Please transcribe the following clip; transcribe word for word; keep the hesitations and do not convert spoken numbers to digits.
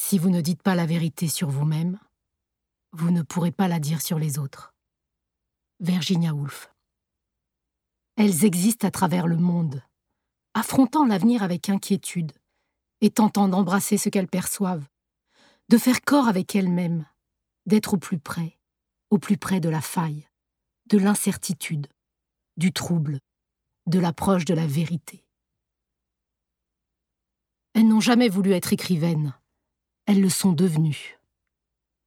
Si vous ne dites pas la vérité sur vous-même, vous ne pourrez pas la dire sur les autres. Virginia Woolf. Elles existent à travers le monde, affrontant l'avenir avec inquiétude et tentant d'embrasser ce qu'elles perçoivent, de faire corps avec elles-mêmes, d'être au plus près, au plus près de la faille, de l'incertitude, du trouble, de l'approche de la vérité. Elles n'ont jamais voulu être écrivaines, elles le sont devenues.